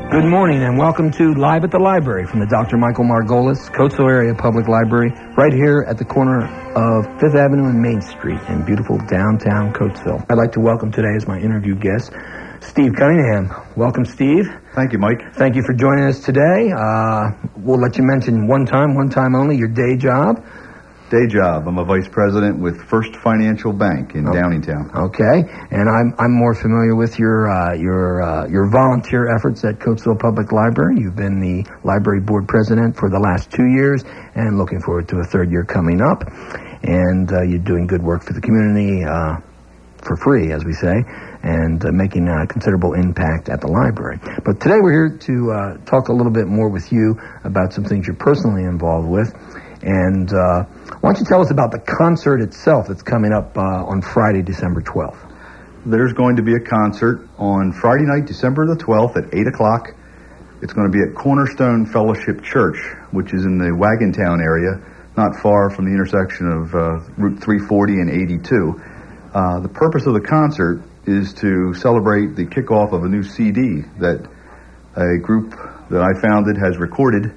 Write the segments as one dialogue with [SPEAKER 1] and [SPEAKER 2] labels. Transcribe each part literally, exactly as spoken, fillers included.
[SPEAKER 1] Good morning and welcome to Live at the Library from the Doctor Michael Margolis, Coatesville Area Public Library, right here at the corner of Fifth Avenue and Main Street in beautiful downtown Coatesville. I'd like to welcome today as my interview guest, Steve Cunningham. Welcome, Steve.
[SPEAKER 2] Thank you, Mike.
[SPEAKER 1] Thank you for joining us today. Uh, we'll let you mention one time, one time only, your day job.
[SPEAKER 2] Day job. I'm a vice president with First Financial Bank in
[SPEAKER 1] oh,
[SPEAKER 2] Downingtown.
[SPEAKER 1] Okay, and I'm I'm more familiar with your uh, your uh, your volunteer efforts at Coatesville Public Library. You've been the library board president for the last two years, and looking forward to a third year coming up. And uh, you're doing good work for the community uh, for free, as we say, and uh, making a considerable impact at the library. But today we're here to uh, talk a little bit more with you about some things you're personally involved with. And uh, why don't you tell us about the concert itself that's coming up uh, on Friday, December twelfth?
[SPEAKER 2] There's going to be a concert on Friday night, December the twelfth at eight o'clock. It's going to be at Cornerstone Fellowship Church, which is in the Wagontown area, not far from the intersection of uh, Route three forty and eighty-two. Uh, the purpose of the concert is to celebrate the kickoff of a new C D that a group that I founded has recorded,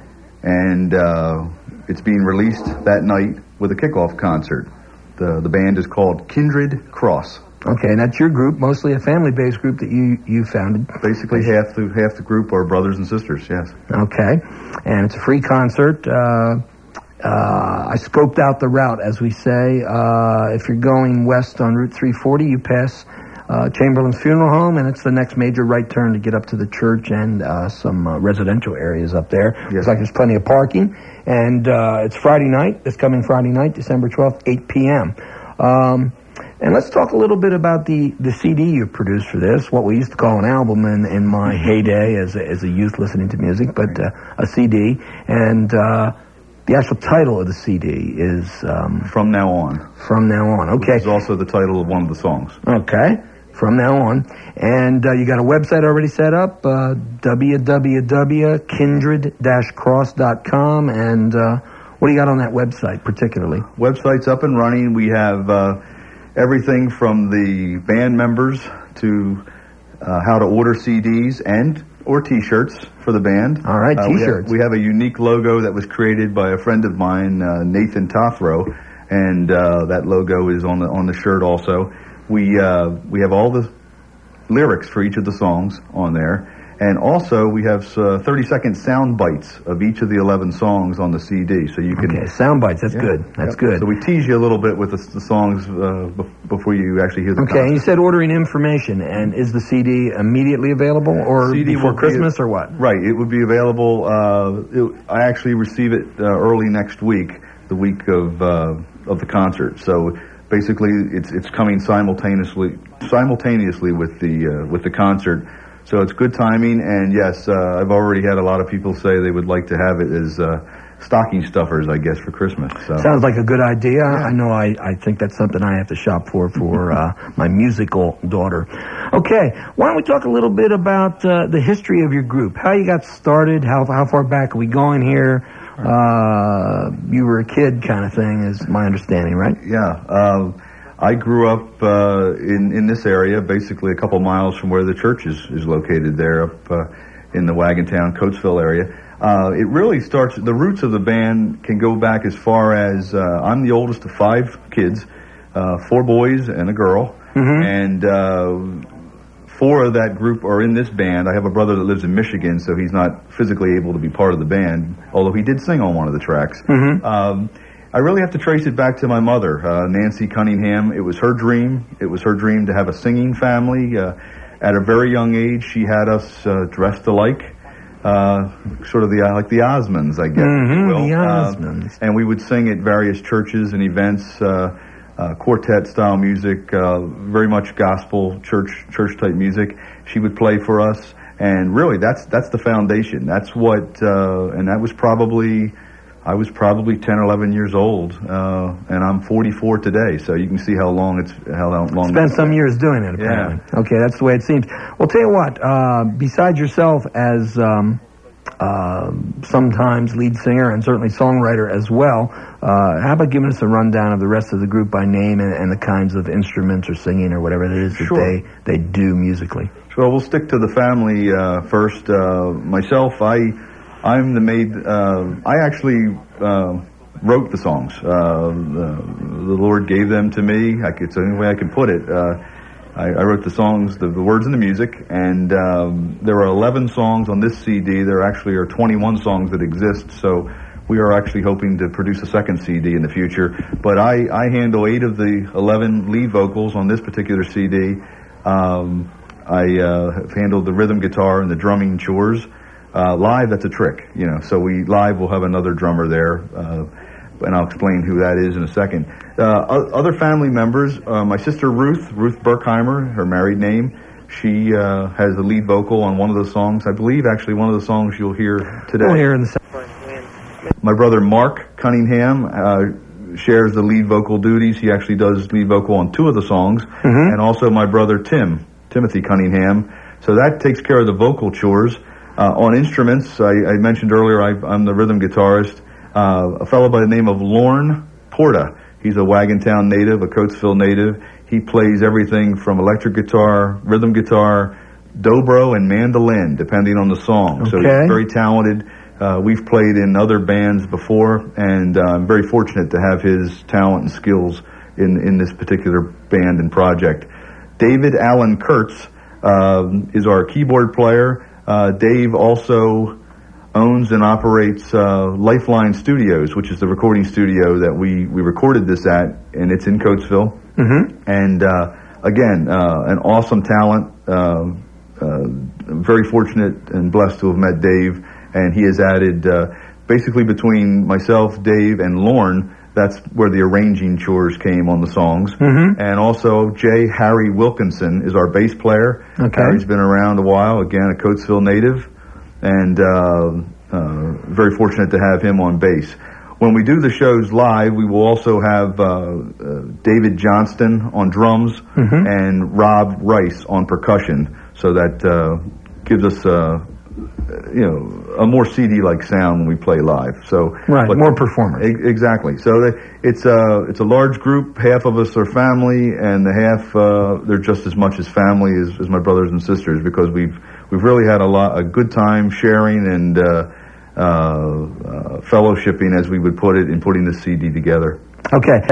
[SPEAKER 2] and uh, it's being released that night with a kickoff concert. The the band is called Kindred Cross.
[SPEAKER 1] Okay, and that's your group, mostly a family-based group that you, you founded.
[SPEAKER 2] Basically, half the half the group are brothers and sisters, yes.
[SPEAKER 1] Okay, and it's a free concert. Uh, uh, I scoped out the route, as we say. Uh, if you're going west on Route three forty, you pass uh, Chamberlain's Funeral Home, and it's the next major right turn to get up to the church and uh, some uh, residential areas up there.
[SPEAKER 2] Yes.
[SPEAKER 1] Looks like there's plenty of parking. And uh, it's Friday night, this coming Friday night, December twelfth, eight p.m. Um, and let's talk a little bit about the, the C D you produced for this, what we used to call an album in, in my heyday as a, as a youth listening to music, but uh, a C D. And uh, the actual title of the C D is... Um,
[SPEAKER 2] From Now On.
[SPEAKER 1] From Now On, okay.
[SPEAKER 2] Which is also the title of one of the songs.
[SPEAKER 1] Okay. From Now On. And uh, you got a website already set up, uh, w w w dot kindred dash cross dot com. And uh, what do you got on that website particularly?
[SPEAKER 2] Website's up and running. We have uh, everything from the band members to uh, how to order C Ds and or T-shirts for the band.
[SPEAKER 1] All right,
[SPEAKER 2] uh,
[SPEAKER 1] T-shirts.
[SPEAKER 2] We have, we have a unique logo that was created by a friend of mine, uh, Nathan Tothrow, and uh, that logo is on the on the shirt also. We uh, we have all the lyrics for each of the songs on there, and also we have uh, thirty-second sound bites of each of the eleven songs on the C D, so you can...
[SPEAKER 1] Okay, sound bites, that's
[SPEAKER 2] yeah,
[SPEAKER 1] good, that's
[SPEAKER 2] yep.
[SPEAKER 1] good.
[SPEAKER 2] So we tease you a little bit with the, the songs uh, b- before you actually hear the
[SPEAKER 1] Okay, and you
[SPEAKER 2] concert.
[SPEAKER 1] said ordering information, and is the C D immediately available, or
[SPEAKER 2] C D
[SPEAKER 1] before
[SPEAKER 2] will be-
[SPEAKER 1] Christmas, or what?
[SPEAKER 2] Right, it would be available, uh, it, I actually receive it uh, early next week, the week of uh, of the concert, so... Basically, it's it's coming simultaneously simultaneously with the uh, with the concert, so it's good timing. And yes, uh, I've already had a lot of people say they would like to have it as uh, stocking stuffers, I guess, for Christmas. So.
[SPEAKER 1] Sounds like a good idea.
[SPEAKER 2] Yeah.
[SPEAKER 1] I know I, I think that's something I have to shop for for uh, my musical daughter. Okay, why don't we talk a little bit about uh, the history of your group? How you got started? How how far back are we going here? Uh, you were a kid kind of thing, is my understanding, right?
[SPEAKER 2] Yeah. Uh, I grew up uh, in, in this area, basically a couple miles from where the church is, is located there up uh, in the Wagontown, Coatesville area. Uh, it really starts, the roots of the band can go back as far as, uh, I'm the oldest of five kids, uh, four boys and a girl,
[SPEAKER 1] Mm-hmm.
[SPEAKER 2] and uh, four of that group are in this band. I have a brother that lives in Michigan, so he's not physically able to be part of the band, although he did sing on one of the tracks.
[SPEAKER 1] Mm-hmm.
[SPEAKER 2] Um, I really have to trace it back to my mother, uh, Nancy Cunningham. It was her dream. It was her dream to have a singing family. Uh, at a very young age, she had us uh, dressed alike, uh, sort of the uh, like the Osmonds, I guess.
[SPEAKER 1] Mm-hmm,
[SPEAKER 2] if you will.
[SPEAKER 1] the
[SPEAKER 2] Uh,
[SPEAKER 1] Osmonds.
[SPEAKER 2] and we would sing at various churches and events. Uh, Uh, quartet-style music, uh, very much gospel, church, church-type music. She would play for us, and really, that's that's the foundation. That's what, uh, and that was probably, I was probably ten or eleven years old, uh, and I'm forty-four today. So you can see how long it's how long.
[SPEAKER 1] Spent some years doing it, apparently.
[SPEAKER 2] Yeah.
[SPEAKER 1] Okay, that's the way it seems. Well, tell you what. Uh, besides yourself as um, uh, sometimes lead singer and certainly songwriter as well. Uh, how about giving us a rundown of the rest of the group by name and, and the kinds of instruments or singing or whatever it is that
[SPEAKER 2] Sure.
[SPEAKER 1] they, they do musically?
[SPEAKER 2] So we'll stick to the family uh, first. Uh, myself, I, I'm the maid. Uh, I actually uh, wrote the songs. Uh, the, the Lord gave them to me. I could, it's the only way I can put it. Uh, I, I wrote the songs, the, the words and the music, and um, there are eleven songs on this C D. There actually are twenty-one songs that exist, so we are actually hoping to produce a second C D in the future. But I, I handle eight of the eleven lead vocals on this particular C D. Um, I uh, have handled the rhythm guitar and the drumming chores. Uh, live, that's a trick, you know, so we live will have another drummer there. Uh, and I'll explain who that is in a second. Uh, other family members, uh, my sister Ruth, Ruth Berkheimer, her married name, she uh, has the lead vocal on one of the songs. I believe actually one of the songs you'll hear today.
[SPEAKER 1] We'll hear in the second.
[SPEAKER 2] My brother Mark Cunningham uh, shares the lead vocal duties. He actually does lead vocal on two of the songs. Mm-hmm. And also my brother Tim, Timothy Cunningham. So that takes care of the vocal chores. Uh, on instruments, I, I mentioned earlier I, I'm the rhythm guitarist. Uh, a fellow by the name of Lorne Porta. He's a Wagontown native, a Coatesville native. He plays everything from electric guitar, rhythm guitar, dobro, and mandolin, depending on the song.
[SPEAKER 1] Okay.
[SPEAKER 2] So he's very talented. Uh, we've played in other bands before, and uh, I'm very fortunate to have his talent and skills in, in this particular band and project. David Allen Kurtz uh, is our keyboard player. Uh, Dave also owns and operates uh, Lifeline Studios, which is the recording studio that we, we recorded this at, and it's in Coatesville. Mm-hmm. And uh, again, uh, an awesome talent. Uh, uh, I'm very fortunate and blessed to have met Dave, and he has added, uh, basically between myself, Dave, and Lorne, that's where the arranging chores came on the songs. Mm-hmm. And also, J. Harry Wilkinson is our bass player.
[SPEAKER 1] Okay.
[SPEAKER 2] Harry's been around a while, again, a Coatesville native. And uh, uh, very fortunate to have him on bass. When we do the shows live, we will also have uh, uh, David Johnston on drums mm-hmm. and Rob Rice on percussion. So that uh, gives us, uh, you know, a more C D-like sound when we play live. So
[SPEAKER 1] right, but, more performance.
[SPEAKER 2] E- exactly. So they, it's a it's a large group. Half of us are family, and the half uh, they're just as much as family as, as my brothers and sisters, because we've we've really had a lot a good time sharing and uh, uh, uh, fellowshipping, as we would put it, in putting the C D together.
[SPEAKER 1] Okay.